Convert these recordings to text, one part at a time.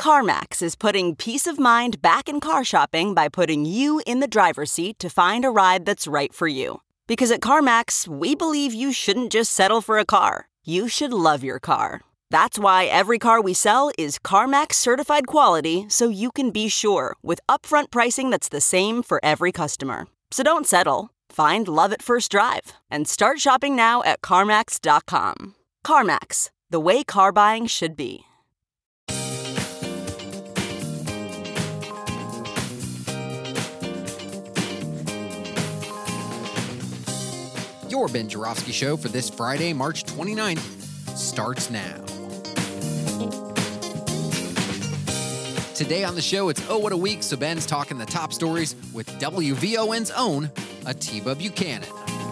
CarMax is putting peace of mind back in car shopping by putting you in the driver's seat to find a ride that's right for you. Because at CarMax, we believe you shouldn't just settle for a car. You should love your car. That's why every car we sell is CarMax certified quality, so you can be sure with upfront pricing that's the same for every customer. So don't settle. Find love at first drive and start shopping now at CarMax.com. CarMax, the way car buying should be. Your Ben Joravsky Show for this Friday, March 29th, starts now. Today on the show, it's Oh What a Week, so Ben's talking the top stories with WVON's own Atiba Buchanan.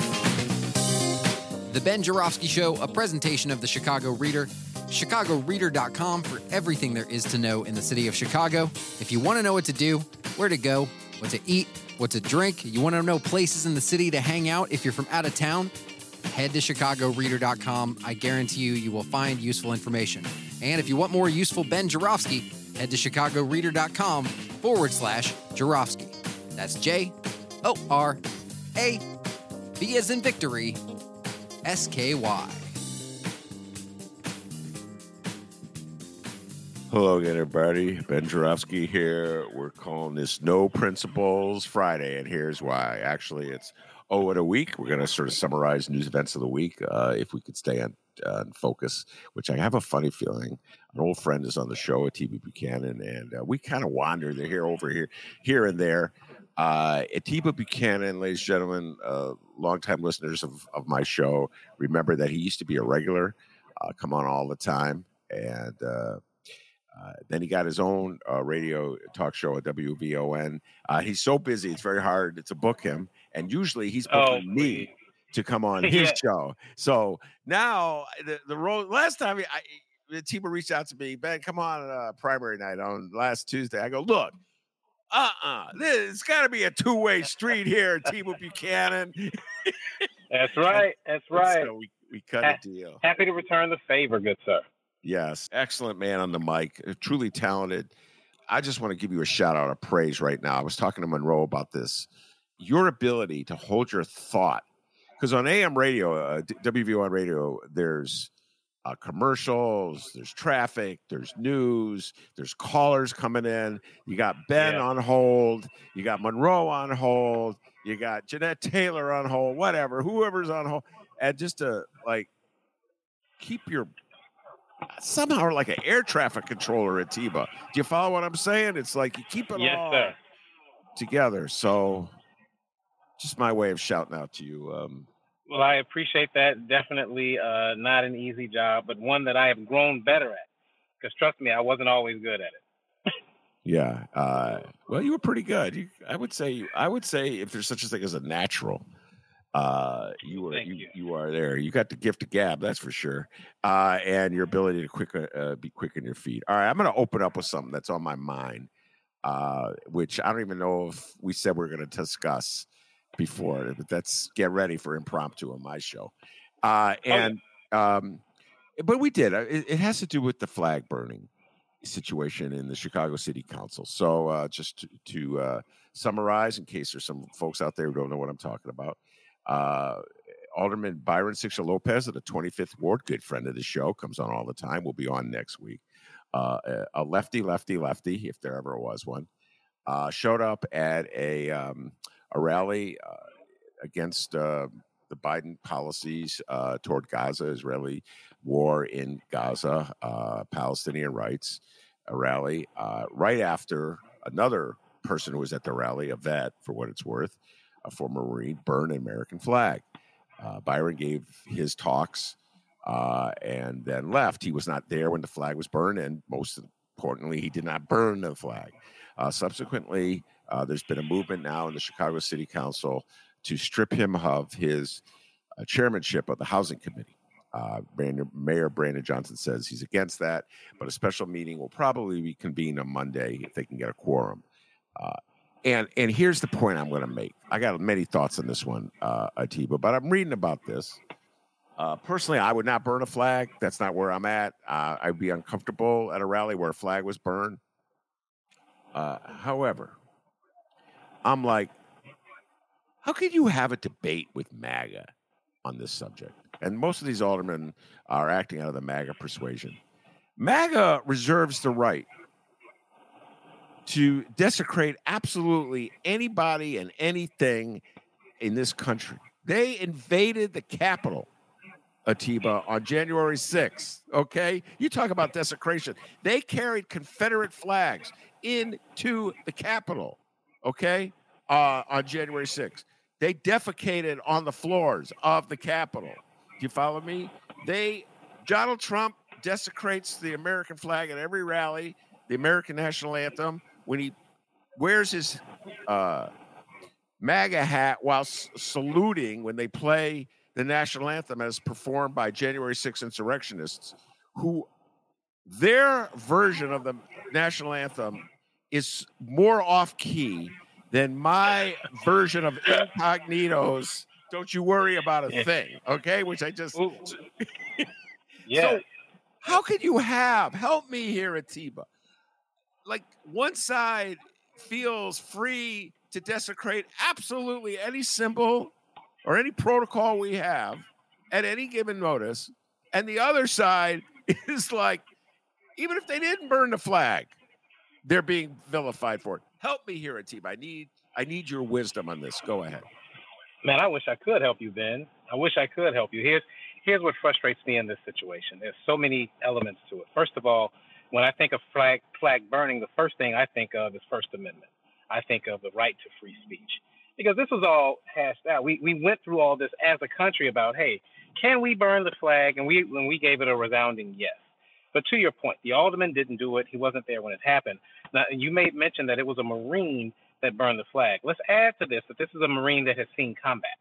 The Ben Joravsky Show, a presentation of the Chicago Reader, chicagoreader.com for everything there is to know in the city of Chicago. If you want to know what to do, where to go, what to eat, what to drink, you want to know places in the city to hang out if you're from out of town, head to chicagoreader.com. I guarantee you will find useful information. And if you want more useful Ben Joravsky, head to chicagoreader.com/Joravsky. That's J-O-R-A, V as in victory, S-K-Y. Hello again, everybody. Ben Joravsky here. We're calling this No Principles Friday, and here's why. Actually, it's What a Week. We're going to sort of summarize news events of the week, if we could stay on focus, which I have a funny feeling. An old friend is on the show, Atiba Buchanan, and we kind of wander here and there. Atiba Buchanan, ladies and gentlemen, longtime listeners of my show, remember that he used to be a regular, come on all the time, and then he got his own radio talk show at WVON. He's so busy, it's very hard to book him. And usually he's booking me to come on his show. So now the role, last time Atiba reached out to me, Ben, come on primary night on last Tuesday. I go, look, it's got to be a two-way street here, Atiba Buchanan. That's right. That's right. So we cut a deal. Happy to return the favor, good sir. Yes, excellent man on the mic, truly talented. I just want to give you a shout out of praise right now. I was talking to Monroe about this. Your ability to hold your thought, because on AM radio, WVON radio, there's commercials, there's traffic, there's news, there's callers coming in. You got Ben on hold, you got Monroe on hold, you got Jeanette Taylor on hold, whoever's on hold, and just to keep your somehow like an air traffic controller at Atiba. Do you follow what I'm saying? It's like you keep it all together. So just my way of shouting out to you. Well, I appreciate that. Definitely not an easy job, but one that I have grown better at. Because trust me, I wasn't always good at it. Yeah. Well, you were pretty good. I would say if there's such a thing as a natural, you are there. You got the gift of gab, that's for sure, and your ability to be quick on your feet. All right, I'm going to open up with something that's on my mind, which I don't even know if we said we are going to discuss before, but get ready for impromptu on my show. But we did. It has to do with the flag burning situation in the Chicago City Council. So just to summarize, in case there's some folks out there who don't know what I'm talking about. Alderman Byron Sixer Lopez of the 25th Ward, good friend of the show, comes on all the time. We'll be on next week. A lefty, if there ever was one, showed up at a rally against the Biden policies toward Gaza, Israeli war in Gaza, Palestinian rights, a rally right after another person who was at the rally, a vet for what it's worth, a former Marine, burned an American flag. Byron gave his talks and then left. He was not there when the flag was burned, and most importantly, he did not burn the flag. Subsequently, there's been a movement now in the Chicago City Council to strip him of his chairmanship of the Housing Committee. Mayor Brandon Johnson says he's against that, but a special meeting will probably be convened on Monday if they can get a quorum. And here's the point I'm going to make. I got many thoughts on this one, Atiba, but I'm reading about this, Personally, I would not burn a flag. That's not where I'm at. I'd be uncomfortable at a rally where a flag was burned. However, I'm like, how could you have a debate with MAGA on this subject? And most of these aldermen are acting out of the MAGA persuasion. MAGA reserves the right to desecrate absolutely anybody and anything in this country. They invaded the Capitol, Atiba, on January 6th, okay? You talk about desecration. They carried Confederate flags into the Capitol, okay, on January 6th. They defecated on the floors of the Capitol. Do you follow me? Donald Trump desecrates the American flag at every rally, the American national anthem, when he wears his MAGA hat while saluting when they play the national anthem as performed by January 6th insurrectionists, who their version of the national anthem is more off-key than my version of Incognito's Don't You Worry About a Thing, okay? Which I just... Yeah. So how could you help me here, Atiba, like one side feels free to desecrate absolutely any symbol or any protocol we have at any given notice, and the other side is like, even if they didn't burn the flag, they're being vilified for it. Help me here, Atiba. I need your wisdom on this. Go ahead. Man, I wish I could help you, Ben. I wish I could help you. Here's what frustrates me in this situation. There's so many elements to it. First of all, when I think of flag burning, the first thing I think of is First Amendment. I think of the right to free speech. Because this was all hashed out. We went through all this as a country about, hey, can we burn the flag? And we gave it a resounding yes. But to your point, the alderman didn't do it. He wasn't there when it happened. Now, you made mention that it was a Marine that burned the flag. Let's add to this that this is a Marine that has seen combat.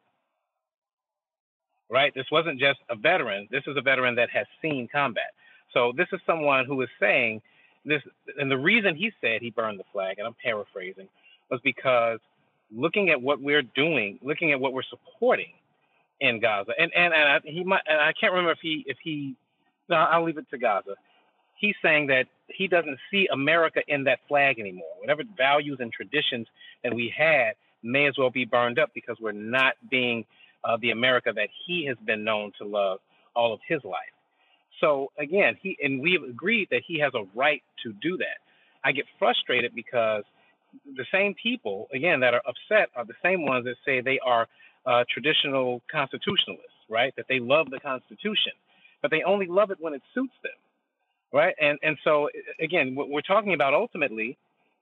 Right? This wasn't just a veteran. This is a veteran that has seen combat. So this is someone who is saying this, and the reason he said he burned the flag, and I'm paraphrasing, was because looking at what we're doing, looking at what we're supporting in Gaza, and he might, and I can't remember if he, no, I'll leave it to Gaza. He's saying that he doesn't see America in that flag anymore. Whatever values and traditions that we had may as well be burned up because we're not being the America that he has been known to love all of his life. So again, we have agreed that he has a right to do that. I get frustrated because the same people, again, that are upset are the same ones that say they are traditional constitutionalists, right? That they love the Constitution, but they only love it when it suits them, right? And so again, what we're talking about ultimately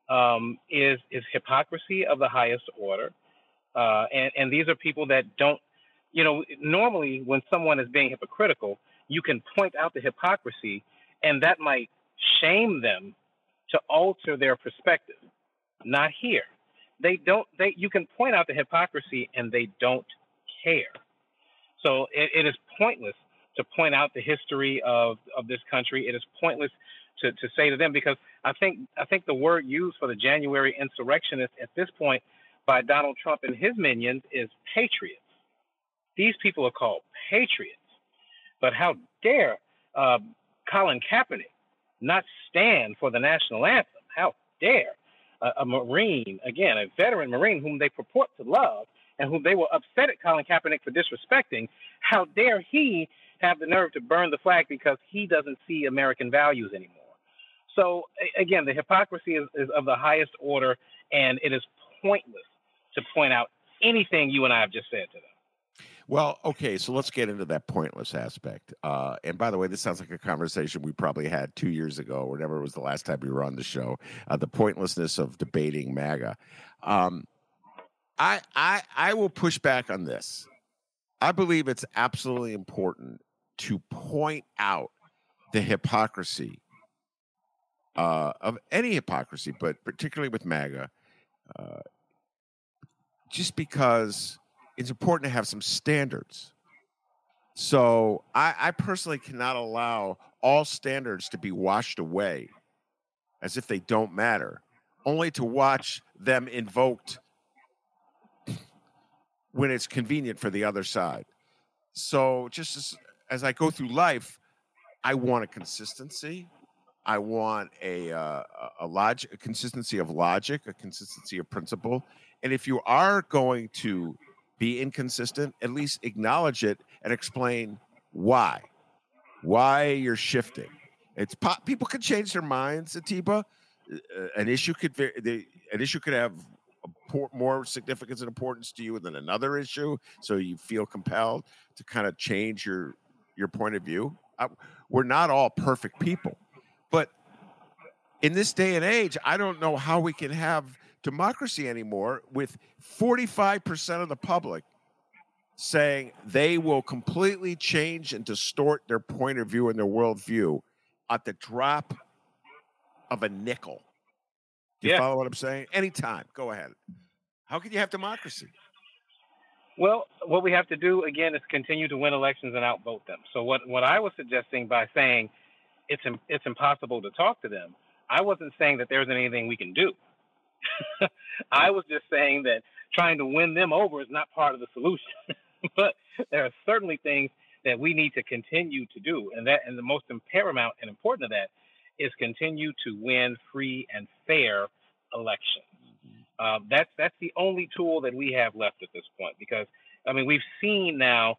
is hypocrisy of the highest order, and these are people that don't, normally when someone is being hypocritical, you can point out the hypocrisy, and that might shame them to alter their perspective. Not here. You can point out the hypocrisy and they don't care. So it is pointless to point out the history of this country. It is pointless to say to them, because I think the word used for the January insurrectionists at this point by Donald Trump and his minions is patriots. These people are called patriots. But how dare Colin Kaepernick not stand for the national anthem? How dare a Marine, again, a veteran Marine whom they purport to love and whom they were upset at Colin Kaepernick for disrespecting, how dare he have the nerve to burn the flag because he doesn't see American values anymore? So, again, the hypocrisy is of the highest order, and it is pointless to point out anything you and I have just said to them. Well, okay, so let's get into that pointless aspect. And by the way, this sounds like a conversation we probably had 2 years ago, or whenever it was the last time we were on the show, the pointlessness of debating MAGA. I will push back on this. I believe it's absolutely important to point out the hypocrisy of any hypocrisy, but particularly with MAGA, just because it's important to have some standards. So I personally cannot allow all standards to be washed away as if they don't matter, only to watch them invoked when it's convenient for the other side. So just as I go through life, I want a consistency. I want a consistency of logic, a consistency of principle. And if you are going to be inconsistent, at least acknowledge it and explain why you're shifting. People can change their minds, Atiba. An issue could have more significance and importance to you than another issue, so you feel compelled to kind of change your point of view. We're not all perfect people, but in this day and age, I don't know how we can have democracy anymore with 45% of the public saying they will completely change and distort their point of view and their worldview at the drop of a nickel. Do you follow what I'm saying? Anytime. Go ahead. How can you have democracy? Well, what we have to do, again, is continue to win elections and outvote them. So what I was suggesting by saying it's impossible to talk to them, I wasn't saying that there's anything we can do. I was just saying that trying to win them over is not part of the solution. But there are certainly things that we need to continue to do. And the most paramount and important of that is continue to win free and fair elections. That's the only tool that we have left at this point, because I mean we've seen now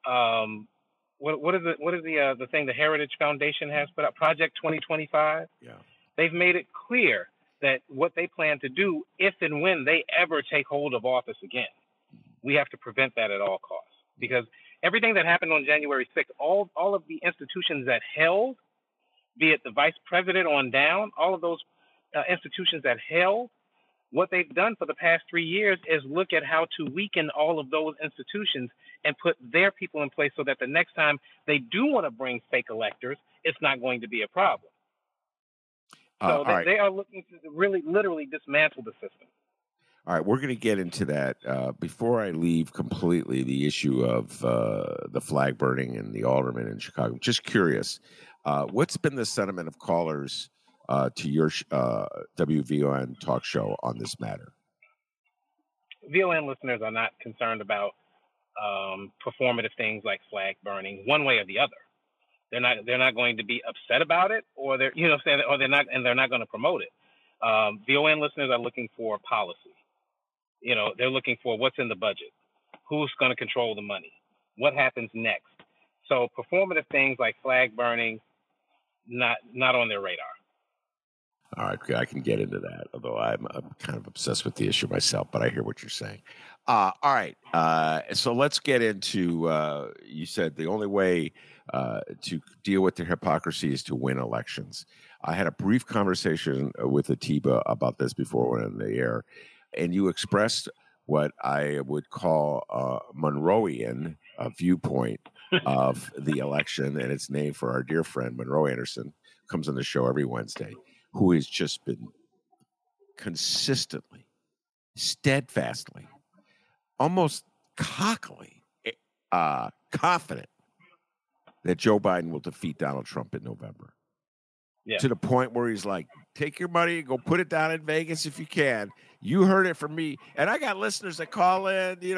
what is the thing the Heritage Foundation has put out, Project 2025. Yeah, they've made it clear that what they plan to do, if and when they ever take hold of office again, we have to prevent that at all costs, because everything that happened on January 6th, all of the institutions that held, be it the vice president on down, all of those institutions that held, what they've done for the past 3 years is look at how to weaken all of those institutions and put their people in place so that the next time they do want to bring fake electors, it's not going to be a problem. So they are looking to really, literally dismantle the system. All right, we're going to get into that. Before I leave completely the issue of the flag burning and the aldermen in Chicago, just curious, what's been the sentiment of callers to your WVON talk show on this matter? VON listeners are not concerned about performative things like flag burning, one way or the other. They're not going to be upset about it, or they're not going to promote it. VON listeners are looking for policy. They're looking for what's in the budget, who's going to control the money, what happens next. So performative things like flag burning, not on their radar. All right, I can get into that, although I'm kind of obsessed with the issue myself, but I hear what you're saying. All right, so let's get into, you said the only way to deal with the hypocrisy is to win elections. I had a brief conversation with Atiba about this before we went on the air, and you expressed what I would call a Monroean viewpoint of the election, and it's named for our dear friend Monroe Anderson, comes on the show every Wednesday, who has just been consistently, steadfastly, almost cockily confident that Joe Biden will defeat Donald Trump in November. Yeah. To the point where he's like, take your money, go put it down in Vegas if you can. You heard it from me. And I got listeners that call in, they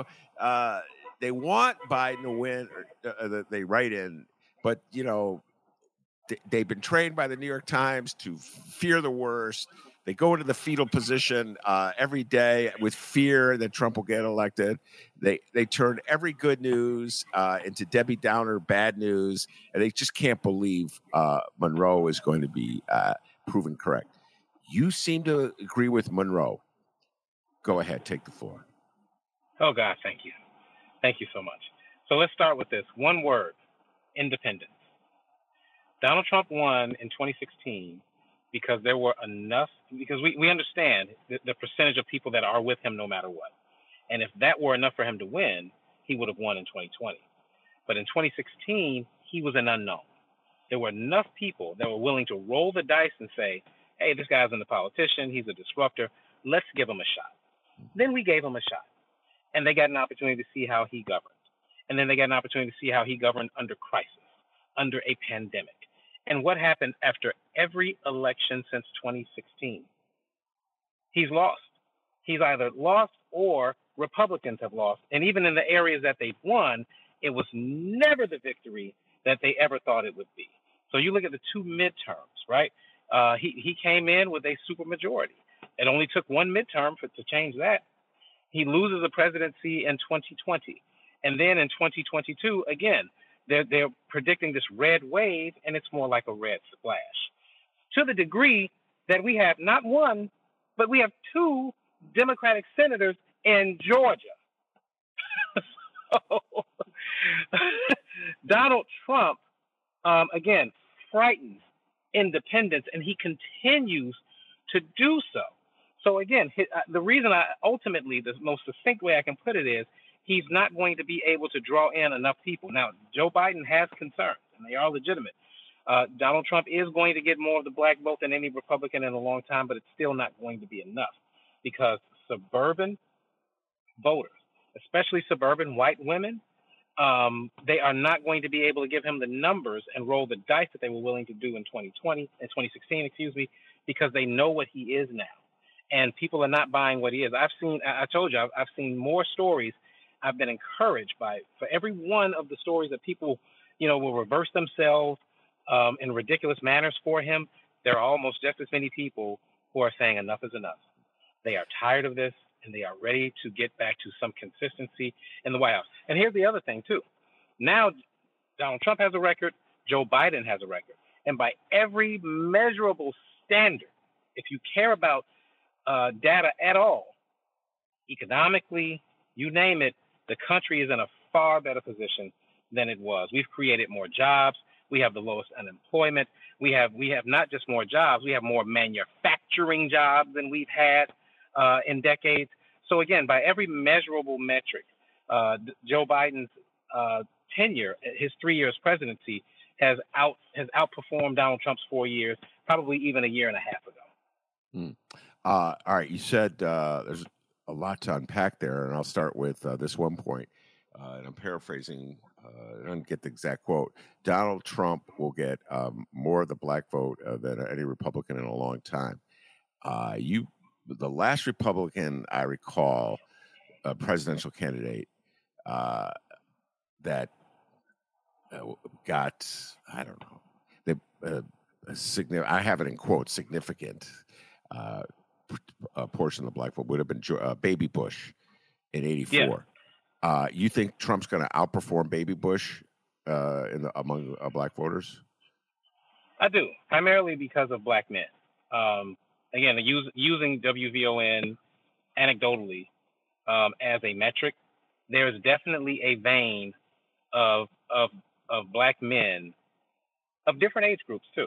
want Biden to win, or they write in, but, they've been trained by the New York Times to fear the worst. They go into the fetal position every day with fear that Trump will get elected. They turn every good news into Debbie Downer bad news, and they just can't believe Monroe is going to be proven correct. You seem to agree with Monroe. Go ahead, take the floor. Oh, God, thank you. Thank you so much. So let's start with this. One word, independence. Donald Trump won in 2016 because there were enough, because we understand the percentage of people that are with him no matter what. And if that were enough for him to win, he would have won in 2020. But in 2016, he was an unknown. There were enough people that were willing to roll the dice and say, hey, this guy's a politician, he's a disruptor, let's give him a shot. Then we gave him a shot. And they got an opportunity to see how he governed. And then they got an opportunity to see how he governed under crisis, under a pandemic. And what happened after every election since 2016? He's lost. He's either lost or Republicans have lost. And even in the areas that they've won, it was never the victory that they ever thought it would be. So you look at the two midterms, right? He came in with a supermajority. It only took one midterm to change that. He loses the presidency in 2020. And then in 2022, again, they're predicting this red wave, and it's more like a red splash. To the degree that we have not one, but we have two Democratic senators in Georgia. So, Donald Trump, again, frightens independence, and he continues to do so. So again, the reason ultimately, the most succinct way I can put it is, he's not going to be able to draw in enough people. Now, Joe Biden has concerns, and they are legitimate. Donald Trump is going to get more of the black vote than any Republican in a long time, but it's still not going to be enough because suburban voters, especially suburban white women, they are not going to be able to give him the numbers and roll the dice that they were willing to do in 2016, because they know what he is now. And people are not buying what he is. I told you, I've seen more stories. I've been encouraged for every one of the stories that people, will reverse themselves in ridiculous manners for him. There are almost just as many people who are saying enough is enough. They are tired of this, and they are ready to get back to some consistency in the White House. And here's the other thing, too. Now, Donald Trump has a record. Joe Biden has a record. And by every measurable standard, if you care about data at all, economically, you name it, the country is in a far better position than it was. We've created more jobs. We have the lowest unemployment. We have not just more jobs, we have more manufacturing jobs than we've had in decades. So again, by every measurable metric, Joe Biden's tenure, his 3 years presidency, has outperformed Donald Trump's 4 years, probably even a year and a half ago. All right, you said there's a lot to unpack there, and I'll start with this one point. And I'm paraphrasing, I don't get the exact quote. Donald Trump will get more of the black vote than any Republican in a long time. The last Republican I recall, presidential candidate that got, I don't know, I have it in quotes, significant portion of the black vote would have been Baby Bush in '84. Yeah. You think Trump's going to outperform Baby Bush among black voters? I do, primarily because of black men. Again, using WVON anecdotally as a metric, there is definitely a vein of black men of different age groups too,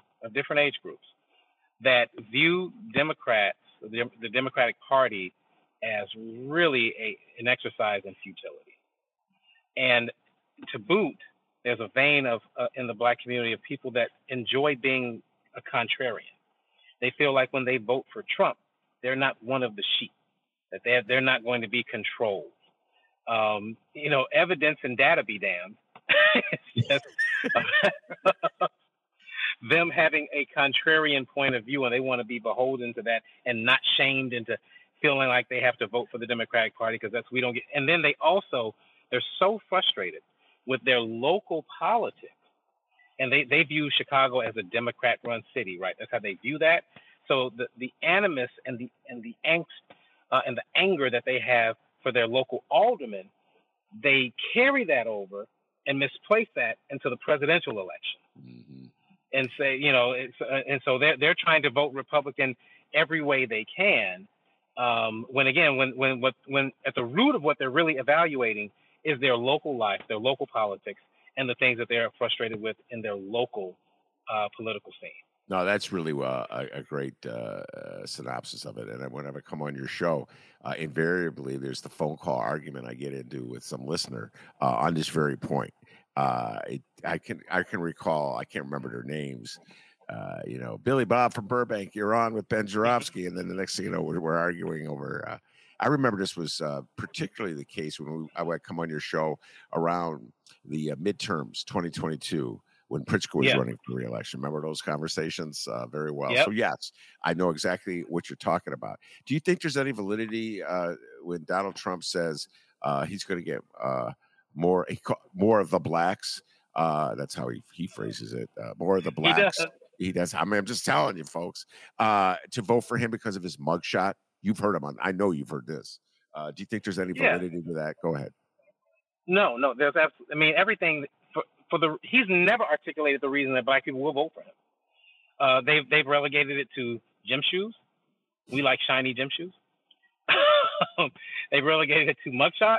that view Democrats, the Democratic Party, as really an exercise in futility. And to boot, there's a vein of in the black community of people that enjoy being a contrarian. They feel like when they vote for Trump, they're not one of the sheep, that they're not going to be controlled. Evidence and data be damned. It's just them having a contrarian point of view, and they want to be beholden to that and not shamed into feeling like they have to vote for the Democratic Party because we don't get. And then they're so frustrated with their local politics, and they view Chicago as a Democrat-run city, right? That's how they view that. So the animus and the angst and the anger that they have for their local aldermen, they carry that over and misplace that into the presidential election. Mm-hmm. And say, and so they're trying to vote Republican every way they can. When at the root of what they're really evaluating is their local life, their local politics, and the things that they're frustrated with in their local political scene. No, that's really a great synopsis of it. And whenever I come on your show, invariably there's the phone call argument I get into with some listener on this very point. I can recall, I can't remember their names. Billy Bob from Burbank, you're on with Ben Joravsky, and then the next thing you know, we're arguing over. I remember this was particularly the case when I would come on your show around the midterms 2022 when Pritzker was running for re-election. Remember those conversations very well. Yep. So yes, I know exactly what you're talking about. Do you think there's any validity when Donald Trump says he's going to get more of the blacks. That's how he phrases it. More of the blacks. He does. I mean, I'm just telling you, folks, to vote for him because of his mugshot. You've heard him on. I know you've heard this. Do you think there's any validity to that? Go ahead. No. There's absolutely. I mean, everything for the. He's never articulated the reason that black people will vote for him. They've relegated it to gym shoes. We like shiny gym shoes. They've relegated it to mugshots.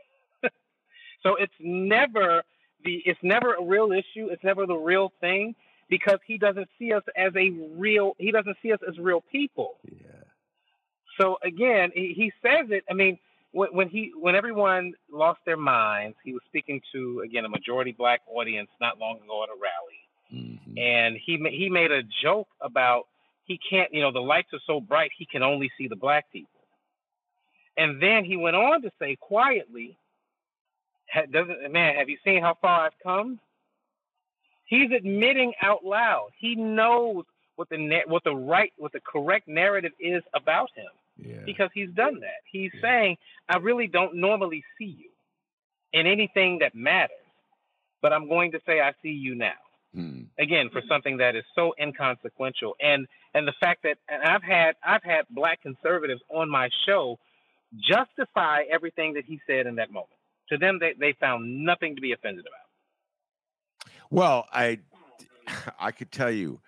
So it's never a real issue. It's never the real thing because he doesn't see us as real people. Yeah. So again, he says it. I mean, when everyone lost their minds, he was speaking to, again, a majority black audience not long ago at a rally. Mm-hmm. And he made a joke about he can't, the lights are so bright, he can only see the black people. And then he went on to say quietly, have you seen how far I've come? He's admitting out loud. He knows what the correct narrative is about him because he's done that. He's saying, I really don't normally see you in anything that matters, but I'm going to say I see you now. Again, for something that is so inconsequential, and the fact that I've had black conservatives on my show justify everything that he said in that moment. To them, they found nothing to be offended about. Well, I could tell you,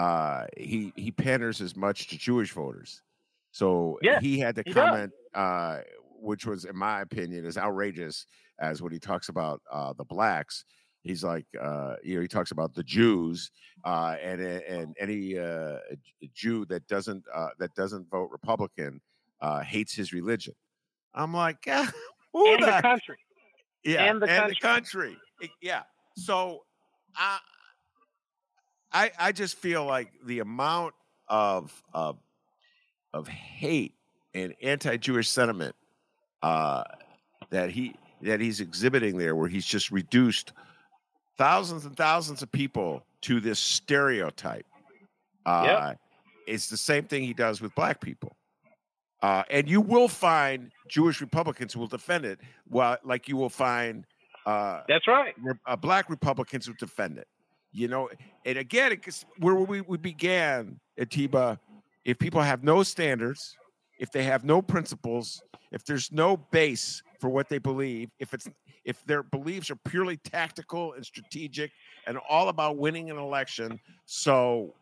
he panders as much to Jewish voters, so he had to comment, which was, in my opinion, as outrageous as when he talks about the blacks. He's like, he talks about the Jews and any Jew that doesn't vote Republican hates his religion. I'm like, the country, and the country, yeah. So I just feel like the amount of hate and anti-Jewish sentiment that he's exhibiting there, where he's just reduced thousands and thousands of people to this stereotype. It's the same thing he does with black people. And you will find Jewish Republicans who will defend it, like you will find that's right, black Republicans who defend it. And again, where we began, Atiba, if people have no standards, if they have no principles, if there's no base for what they believe, if their beliefs are purely tactical and strategic and all about winning an election. So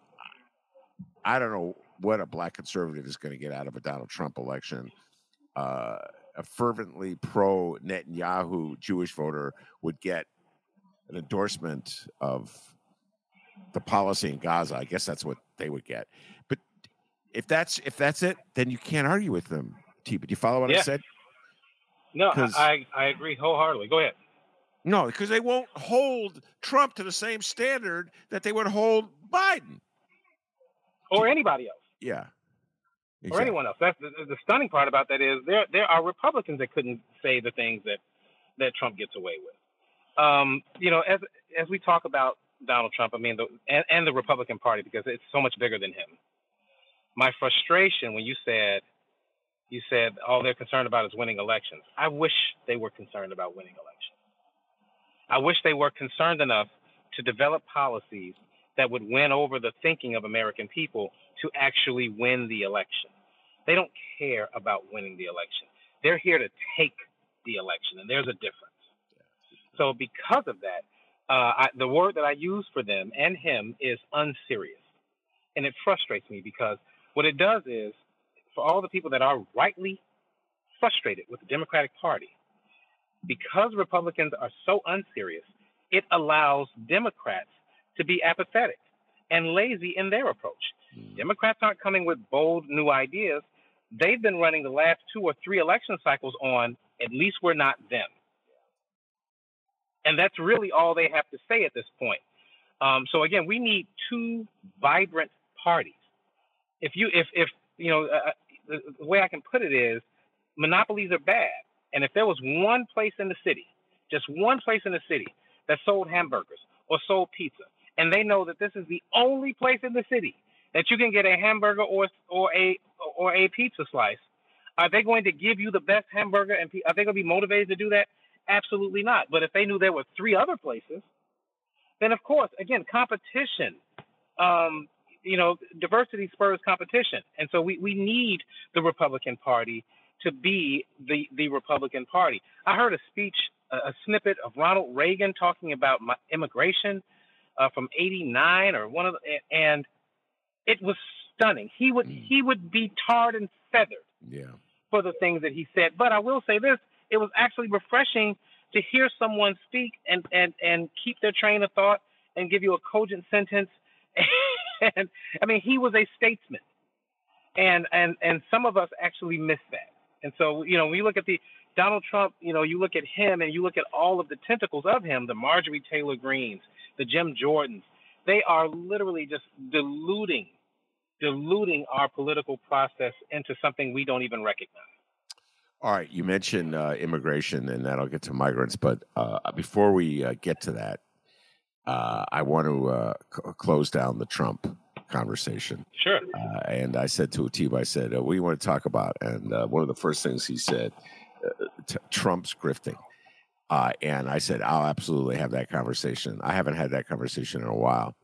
I don't know what a black conservative is going to get out of a Donald Trump election. A fervently pro Netanyahu Jewish voter would get an endorsement of the policy in Gaza. I guess that's what they would get. But if that's it, then you can't argue with them. Do you follow what I said? No, I agree wholeheartedly. Go ahead. No, because they won't hold Trump to the same standard that they would hold Biden. Or anybody else. Yeah. Exactly. Or anyone else. That's the stunning part about that is there are Republicans that couldn't say the things that Trump gets away with. As we talk about Donald Trump, I mean, and the Republican Party, because it's so much bigger than him. My frustration when you said all they're concerned about is winning elections. I wish they were concerned about winning elections. I wish they were concerned enough to develop policies that would win over the thinking of American people to actually win the election. They don't care about winning the election. They're here to take the election, and there's a difference. So because of that, the word that I use for them and him is unserious. And it frustrates me because what it does is, for all the people that are rightly frustrated with the Democratic Party, because Republicans are so unserious, it allows Democrats to be apathetic and lazy in their approach. Democrats aren't coming with bold new ideas. They've been running the last 2 or 3 election cycles on, at least we're not them. And that's really all they have to say at this point. So again, we need 2 vibrant parties. The way I can put it is, monopolies are bad. And if there was one place in the city, just one place in the city that sold hamburgers or sold pizza, and they know that this is the only place in the city that you can get a hamburger or a pizza slice, are they going to give you the best hamburger? And are they going to be motivated to do that? Absolutely not. But if they knew there were 3 other places, then of course, again, competition. Diversity spurs competition, and so we need the Republican Party to be the Republican Party. I heard a speech, a snippet of Ronald Reagan talking about immigration from '89 or and it was stunning. He would be tarred and feathered for the things that he said. But I will say this: it was actually refreshing to hear someone speak and keep their train of thought and give you a cogent sentence. And I mean, he was a statesman, and some of us actually miss that. And so, when you look at the Donald Trump, you look at him and you look at all of the tentacles of him, the Marjorie Taylor Greens, the Jim Jordans, they are literally just diluting our political process into something we don't even recognize. All right, you mentioned immigration, and that'll get to migrants. But before we get to that, I want to close down the Trump conversation. Sure. And I said to Atiba, I said, what do you want to talk about? And one of the first things he said, Trump's grifting. And I said, I'll absolutely have that conversation. I haven't had that conversation in a while.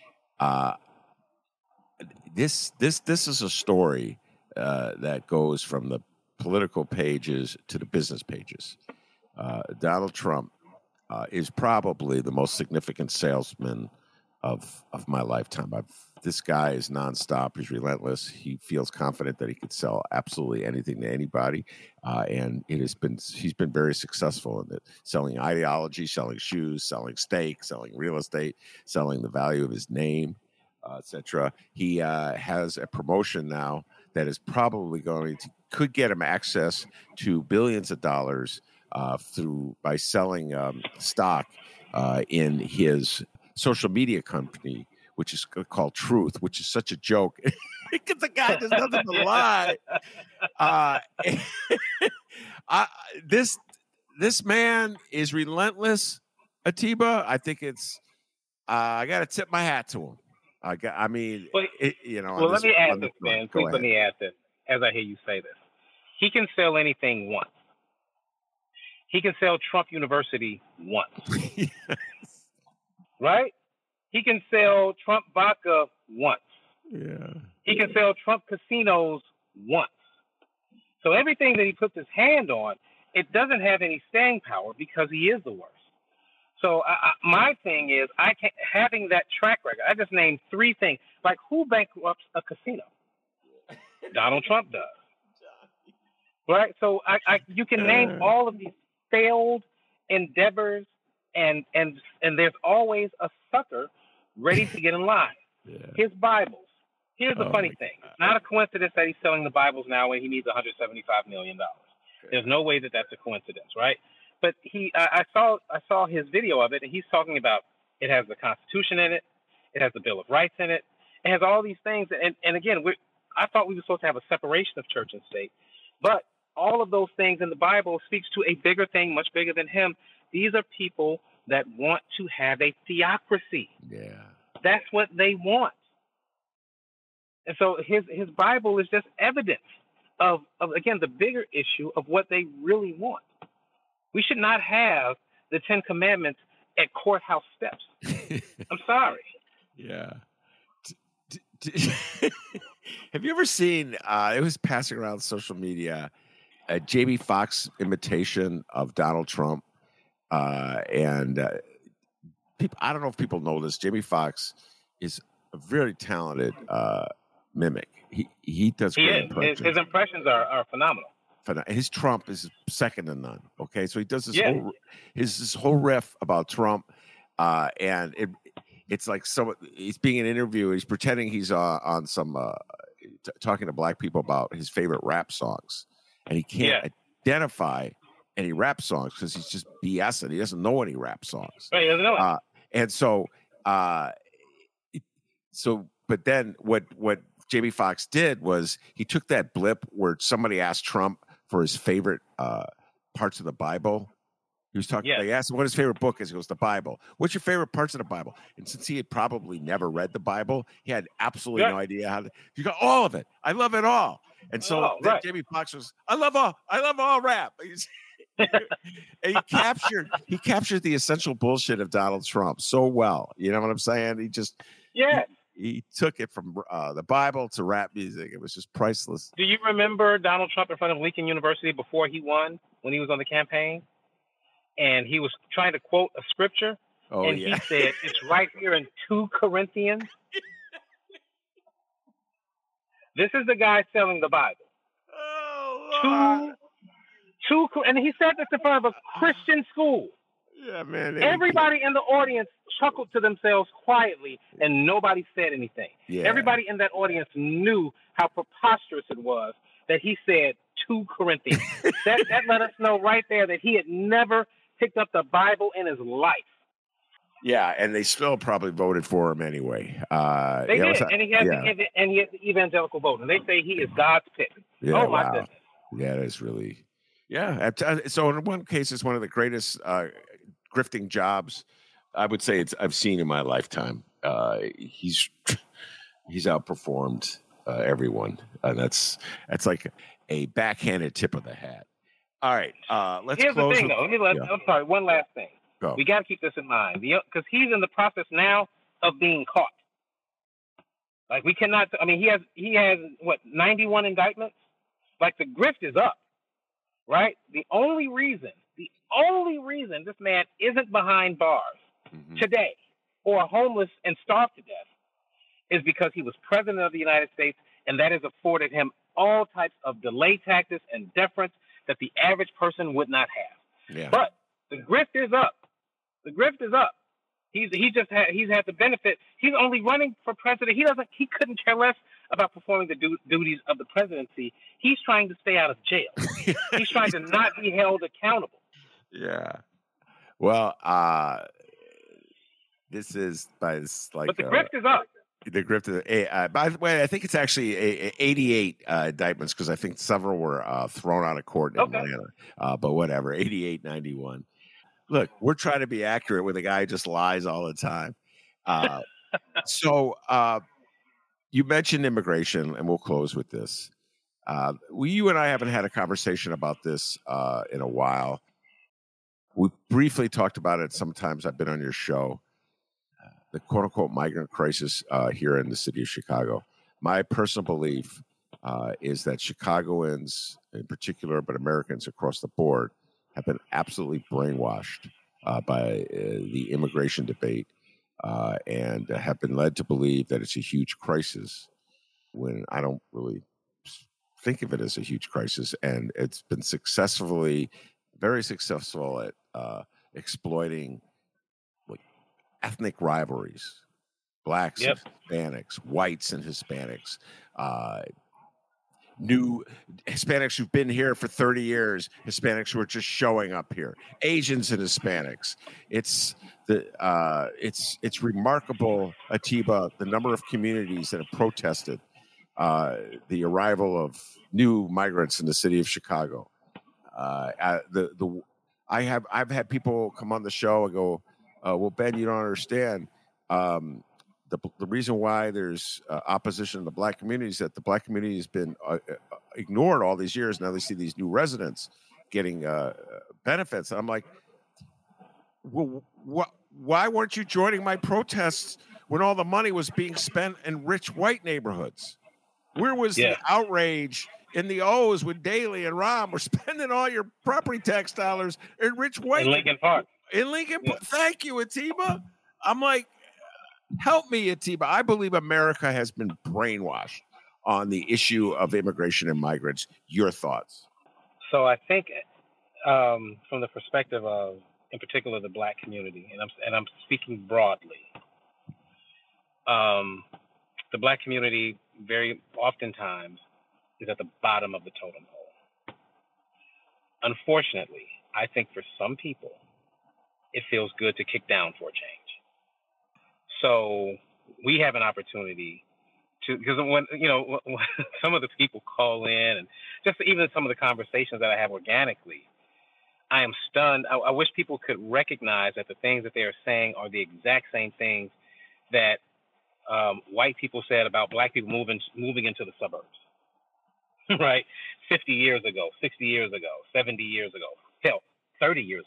This is a story that goes from the political pages to the business pages. Donald Trump is probably the most significant salesman of my lifetime. This guy is nonstop. He's relentless. He feels confident that he could sell absolutely anything to anybody, and he's been very successful in it, selling ideology, selling shoes, selling steak, selling real estate, selling the value of his name, etc. He has a promotion now that is probably could get him access to billions of dollars by selling stock in his social media company, which is called Truth, which is such a joke because the guy does nothing but lie. This man is relentless, Atiba. I think I got to tip my hat to him. Let me add this, man. Please let me add this as I hear you say this. He can sell anything once. He can sell Trump University once. Yes. Right? He can sell Trump vodka once. Yeah. He can sell Trump casinos once. So everything that he puts his hand on, it doesn't have any staying power because he is the worst. So my thing is, having that track record, I just named 3 things. Like, who bankrupts a casino? Donald Trump does. Right? So you can name all of these failed endeavors, and there's always a sucker ready to get in line. Yeah. His Bibles. Here's the funny thing. It's not a coincidence that he's selling the Bibles now when he needs $175 million. Okay. There's no way that that's a coincidence, right? But I saw his video of it, and he's talking about it has the Constitution in it, it has the Bill of Rights in it, it has all these things. And again, I thought we were supposed to have a separation of church and state, but all of those things in the Bible speaks to a bigger thing, much bigger than him. These are people that want to have a theocracy. Yeah, that's what they want. And so his Bible is just evidence of again the bigger issue of what they really want. We should not have the 10 Commandments at courthouse steps. I'm sorry. Yeah. Have you ever seen, it was passing around social media, a Jamie Foxx imitation of Donald Trump? People, I don't know if people know this. Jamie Foxx is a very talented mimic. He does great impressions. His impressions are phenomenal. His Trump is second to none. Okay, so he does this whole riff about Trump, and it's like he's being an interview. He's pretending he's on some talking to black people about his favorite rap songs, and he can't identify any rap songs because he's just BSing. He doesn't know any rap songs. Right, he doesn't know it. But then what Jamie Foxx did was he took that blip where somebody asked Trump for his favorite parts of the Bible. He was talking. They asked him what his favorite book is. He goes, "The Bible." What's your favorite parts of the Bible? And since he had probably never read the Bible, he had absolutely no idea how to. You got all of it. I love it all. And so Jamie Foxx was, I love all rap. And he captured the essential bullshit of Donald Trump so well. You know what I'm saying? He took it from the Bible to rap music. It was just priceless. Do you remember Donald Trump in front of Lincoln University before he won, when he was on the campaign? And he was trying to quote a scripture. And he said, it's right here in 2 Corinthians. This is the guy selling the Bible. Oh, and he said this in front of a Christian school. Yeah, man. Everybody in the audience chuckled to themselves quietly, and nobody said anything. Yeah. Everybody in that audience knew how preposterous it was that he said 2 Corinthians. that let us know right there that he had never picked up the Bible in his life. Yeah, and they still probably voted for him anyway. They did, and he has the evangelical vote, and they say he is God's pick. Yeah, my goodness. Yeah, that's really. Yeah, so in one case, it's one of the greatest grifting jobs I would say I've seen in my lifetime. He's outperformed everyone, and that's like a backhanded tip of the hat. All right, let's Here's close. The thing, though. I'm sorry. One last thing. Go. We got to keep this in mind because he's in the process now of being caught. Like we cannot. I mean, he has what 91 indictments. Like the grift is up, right? The only reason this man isn't behind bars today or homeless and starved to death is because he was president of the United States, and that has afforded him all types of delay tactics and deference that the average person would not have. Yeah. But the grift is up. The grift is up. He's had the benefit. He's only running for president. He couldn't care less about performing the duties of the presidency. He's trying to stay out of jail. He's trying to not be held accountable. Yeah. Well, this is like. But the grift is up. The grift is. By the way, I think it's actually 88 indictments because I think several were thrown out of court in Atlanta. But whatever, 88, 91. Look, we're trying to be accurate with a guy who just lies all the time. So you mentioned immigration, and we'll close with this. You and I haven't had a conversation about this in a while. We briefly talked about it sometimes. I've been on your show. The quote-unquote migrant crisis here in the city of Chicago. My personal belief is that Chicagoans in particular, but Americans across the board, have been absolutely brainwashed by the immigration debate and have been led to believe that it's a huge crisis when I don't really think of it as a huge crisis. And it's been very successful at exploiting ethnic rivalries, blacks and Hispanics, whites and Hispanics, new Hispanics who've been here for 30 years, Hispanics who are just showing up here, Asians and Hispanics. It's remarkable, Atiba, the number of communities that have protested the arrival of new migrants in the city of Chicago. I've had people come on the show and go, well, Ben, you don't understand. The reason why there's opposition in the black community is that the black community has been ignored all these years. Now they see these new residents getting benefits. And I'm like, well, why weren't you joining my protests when all the money was being spent in rich white neighborhoods? Where was the outrage in the O's when Daley and Rahm were spending all your property tax dollars in rich white? In Lincoln Park. Thank you, Atiba. I'm like, help me, Atiba. I believe America has been brainwashed on the issue of immigration and migrants. Your thoughts? So I think from the perspective of, in particular, the black community, and I'm speaking broadly, the black community very oftentimes is at the bottom of the totem pole. Unfortunately, I think for some people, it feels good to kick down for a change. So we have an opportunity to, because when some of the people call in and just even some of the conversations that I have organically, I am stunned. I wish people could recognize that the things that they are saying are the exact same things that white people said about black people moving into the suburbs, right? 50 years ago, 60 years ago, 70 years ago. hell, 30 years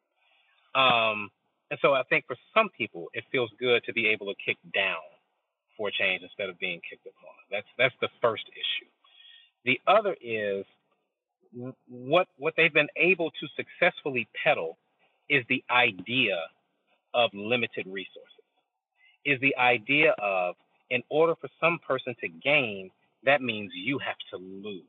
ago. And so I think for some people, it feels good to be able to kick down for change instead of being kicked upon. That's the first issue. The other is what they've been able to successfully peddle is the idea of limited resources, is the idea of, in order for some person to gain, that means you have to lose.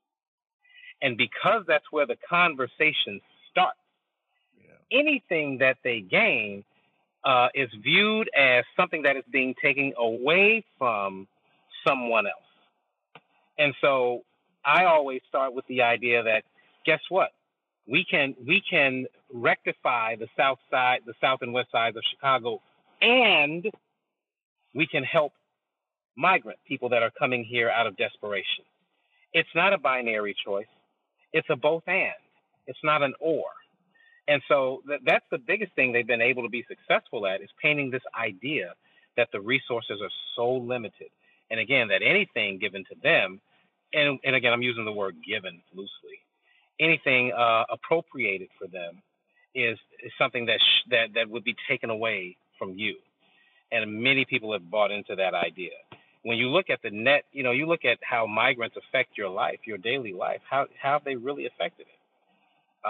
And because that's where the conversation starts, anything that they gain is viewed as something that is being taken away from someone else. And so I always start with the idea that, guess what? We can rectify the south and west sides of Chicago, and we can help migrant people that are coming here out of desperation. It's not a binary choice. It's a both and. It's not an or. And so that's the biggest thing they've been able to be successful at, is painting this idea that the resources are so limited. And again, that anything given to them, and again, I'm using the word given loosely, anything appropriated for them is something that would be taken away from you. And many people have bought into that idea. When you look at the net, you look at how migrants affect your life, your daily life, how have they really affected it?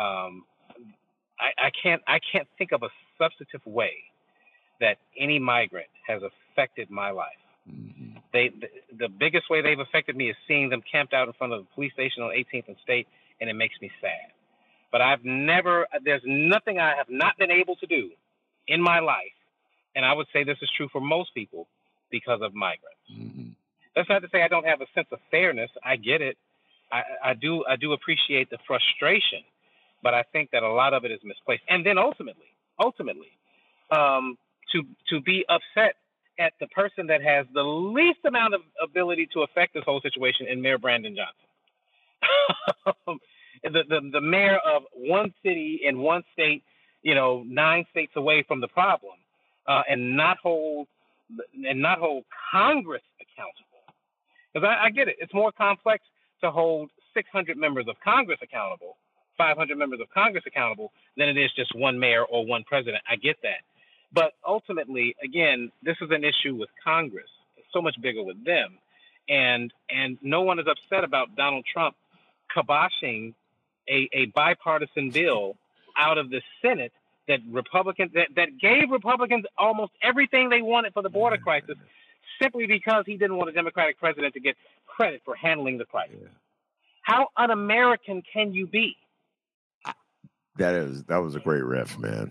I can't think of a substantive way that any migrant has affected my life. Mm-hmm. The biggest way they've affected me is seeing them camped out in front of the police station on 18th and State, and it makes me sad. But there's nothing I have not been able to do in my life, and I would say this is true for most people, because of migrants. Mm-hmm. That's not to say I don't have a sense of fairness. I get it. I do appreciate the frustration, but I think that a lot of it is misplaced. And then ultimately, to be upset at the person that has the least amount of ability to affect this whole situation in Mayor Brandon Johnson. the mayor of one city in one state, 9 states away from the problem, and not hold Congress accountable. Because I get it. It's more complex to hold 600 members of Congress accountable, 500 members of Congress accountable, than it is just one mayor or one president. I get that. But ultimately, again, this is an issue with Congress. It's so much bigger with them. And no one is upset about Donald Trump kiboshing a bipartisan bill out of the Senate that gave Republicans almost everything they wanted for the border crisis, simply because he didn't want a Democratic president to get credit for handling the crisis. Yeah. How un-American can you be? That was a great riff, man.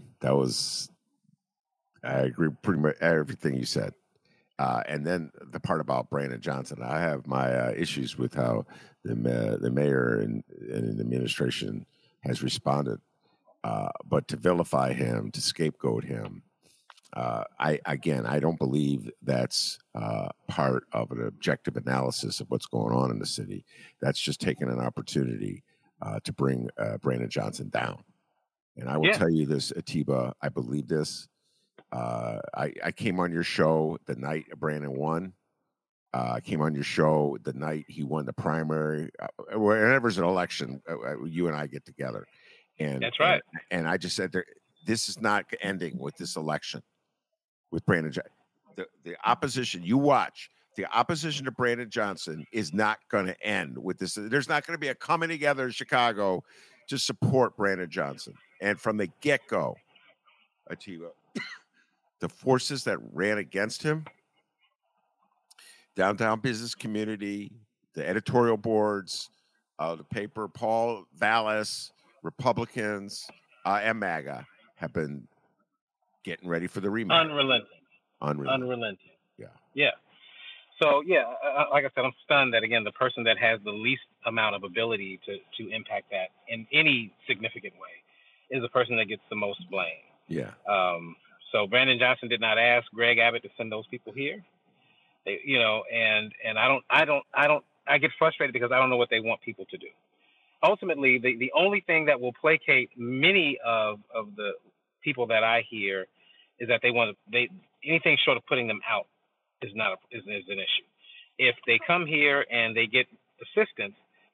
I agree pretty much everything you said. And then the part about Brandon Johnson, I have my issues with how the mayor and the administration has responded. But to vilify him, to scapegoat him, I don't believe that's part of an objective analysis of what's going on in the city. That's just taking an opportunity to bring Brandon Johnson down. And I will tell you this, Atiba, I believe this. I came on your show the night Brandon won. I came on your show the night he won the primary. Whenever there's an election, you and I get together. And that's right. And I just said, this is not ending with this election, with Brandon Johnson. The opposition, you watch, the opposition to Brandon Johnson is not going to end with this. There's not going to be a coming together in Chicago to support Brandon Johnson. And from the get-go, Atiba, the forces that ran against him, downtown business community, the editorial boards, the paper, Paul Vallis, Republicans, and MAGA have been getting ready for the rematch. Unrelenting. Yeah. So, like I said, I'm stunned that, again, the person that has the least amount of ability to impact that in any significant way is the person that gets the most blame. Yeah. So Brandon Johnson did not ask Greg Abbott to send those people here. And I get frustrated because I don't know what they want people to do. Ultimately, the only thing that will placate many of the people that I hear is that anything short of putting them out is an issue. If they come here and they get assistance,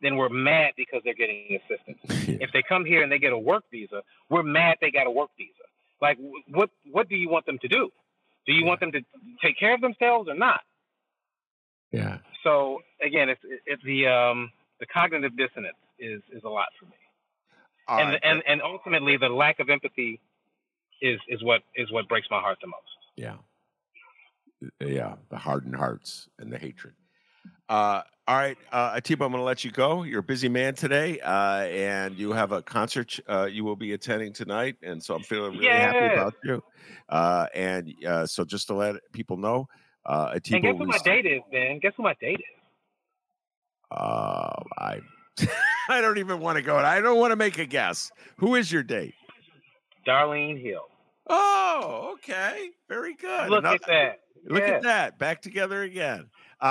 then we're mad because they're getting assistance. Yeah. If they come here and they get a work visa, we're mad they got a work visa. Like, what do you want them to do? Do you want them to take care of themselves or not? Yeah. So again, it's the cognitive dissonance is a lot for me, and ultimately the lack of empathy is what breaks my heart the most. Yeah. Yeah, the hardened hearts and the hatred. All right, Atiba, I'm going to let you go. You're a busy man today, and you have a concert you will be attending tonight, and so I'm feeling really happy about you. So just to let people know, Atiba. And guess who my date is, Ben? Guess who my date is? I don't even want to go. I don't want to make a guess. Who is your date? Darlene Hill. Oh, okay. Very good. Look at that. Look at that. Back together again.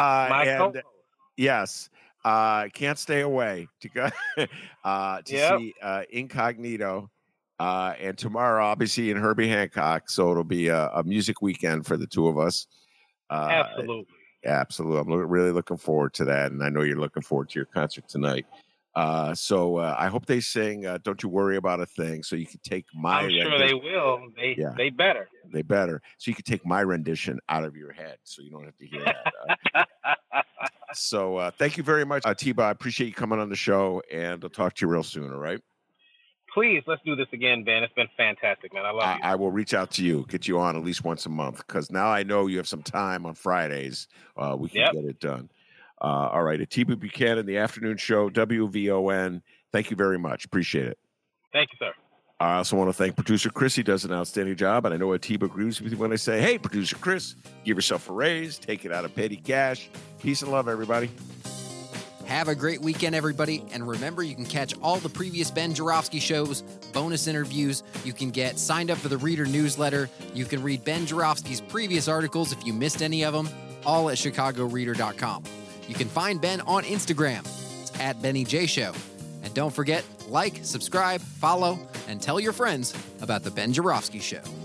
Yes. Can't stay away to go to see Incognito. And tomorrow, obviously, in Herbie Hancock. So it'll be a music weekend for the two of us. Absolutely. Absolutely. I'm really looking forward to that. And I know you're looking forward to your concert tonight. So I hope they sing Don't You Worry About a Thing, so you can take my I'm sure they will. They better. They better. So you can take my rendition out of your head so you don't have to hear that. So thank you very much, Atiba. I appreciate you coming on the show, and I'll talk to you real soon, all right? Please, let's do this again, Ben. It's been fantastic, man. I love you. I will reach out to you, get you on at least once a month, because now I know you have some time on Fridays. We can get it done. All right, Atiba Buchanan, The Afternoon Show, WVON. Thank you very much. Appreciate it. Thank you, sir. I also want to thank producer Chris. He does an outstanding job, and I know Atiba agrees with me when I say, hey, producer Chris, give yourself a raise, take it out of petty cash. Peace and love, everybody. Have a great weekend, everybody. And remember, you can catch all the previous Ben Joravsky shows, bonus interviews. You can get signed up for the Reader newsletter. You can read Ben Joravsky's previous articles if you missed any of them, all at chicagoreader.com. You can find Ben on Instagram. It's at Benny J Show. And don't forget, like, subscribe, follow, and tell your friends about the Ben Joravsky Show.